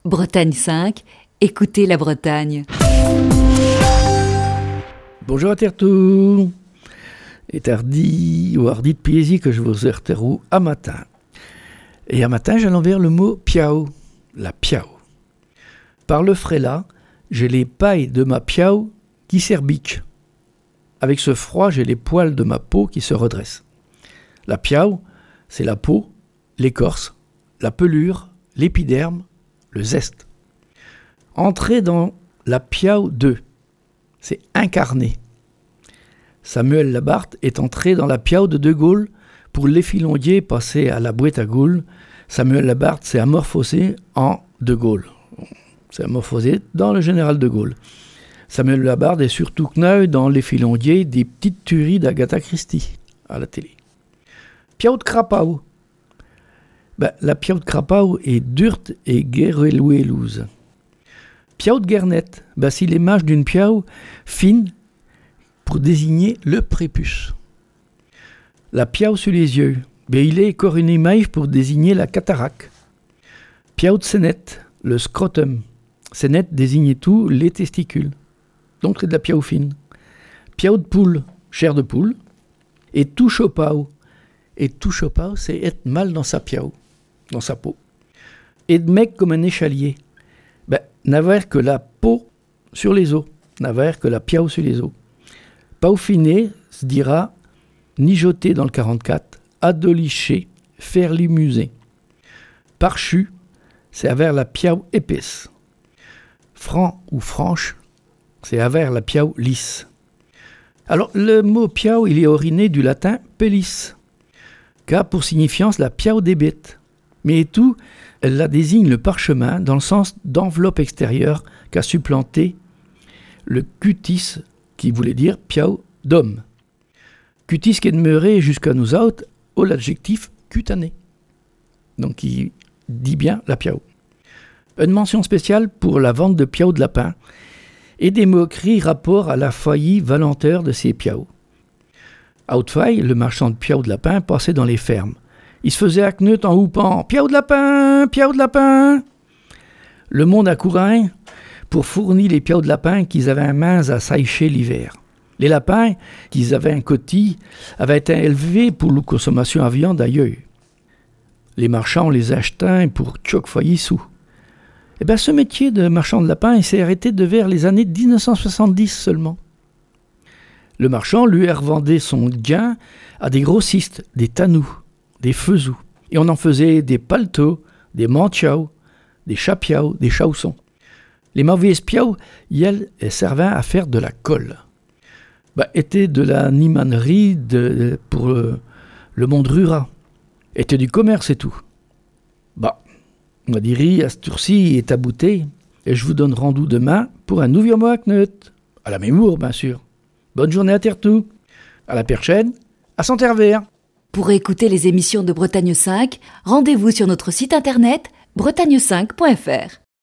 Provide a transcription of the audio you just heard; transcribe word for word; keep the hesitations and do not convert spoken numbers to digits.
Bretagne cinq, écoutez la Bretagne. Bonjour à Tertou. Et tardi ou hardi de piési que je vous heurterou à matin. Et à matin, j'allais vers le mot piao, la piao. Par le fréla, j'ai les pailles de ma piao qui s'herbiquent. Avec ce froid, j'ai les poils de ma peau qui se redressent. La piao, c'est la peau, l'écorce, la pelure, l'épiderme, le zeste. Entrer dans la piao deux, c'est incarner. Samuel Labarthe est entré dans la piao de De Gaulle pour l'effilondier passer à la boîte à Gaulle. Samuel Labarthe s'est amorphosé en De Gaulle. C'est amorphosé dans le général De Gaulle. Samuel Labarthe est surtout kneu dans l'effilondier des petites tueries d'Agatha Christie à la télé. Piao de Crapau. Ben, la piao de Crapau est durte et guerrelouelouse. Piao de Guernette, ben, c'est l'image d'une piao fine pour désigner le prépuce. La piao sur les yeux, ben, il est encore une image pour désigner la cataracte. Piao de Sénette, le scrotum. Sénette désigne tout les testicules. Donc c'est de la piao fine. Piao de poule, chair de poule. Et touche au pao. Et touche au pao, c'est être mal dans sa piao, dans sa peau. Et de mec comme un échalier. Ben, n'avoir que la peau sur les os. N'avoir que la piao sur les os. Paufiné se dira nijoter dans le quarante-quatre, adolicher, faire limuser. Parchu, c'est avoir la piao épaisse. Franc ou franche, c'est avoir la piao lisse. Alors, le mot piao, il est oriné du latin pellis, car pour signifiance la piao des bêtes. Mais tout, elle la désigne le parchemin dans le sens d'enveloppe extérieure qu'a supplanté le cutis, qui voulait dire piao d'homme. Cutis qui est demeuré jusqu'à nous autres au l'adjectif cutané. Donc il dit bien la piao. Une mention spéciale pour la vente de piao de lapin et des moqueries rapport à la faillie valenteur de ces piao. À Haute-Faille, le marchand de piao de lapin passait dans les fermes. Il se faisait acneut en houpant « Piao de lapin, piao de lapin !» Le monde accourait pour fournir les piao de lapin qu'ils avaient un main à saïcher l'hiver. Les lapins qu'ils avaient un cotis avaient été élevés pour la consommation à viande ailleurs. Les marchands les achetaient pour tchoc foyer sous. Et bien ce métier de marchand de lapin il s'est arrêté de vers les années dix-neuf cent soixante-dix seulement. Le marchand lui revendait son gain à des grossistes, des tanous, des faisous. Et on en faisait des paletots, des mantiao, des chapiao, des chaussons. Les mauvaises piao, elles, elles servaient à faire de la colle. Bah, étaient de la nimanerie de, pour le, le monde rural. Était du commerce et tout. Bah, on va dire, à ce tour-ci est abouté, et je vous donne rendez-vous demain pour un nouveau mois à Kneut. À la même heure, bien sûr. Bonne journée à Tertou. À la prochaine, à Saint-Herbert. Pour écouter les émissions de Bretagne cinq, rendez-vous sur notre site internet bretagne cinq point f r.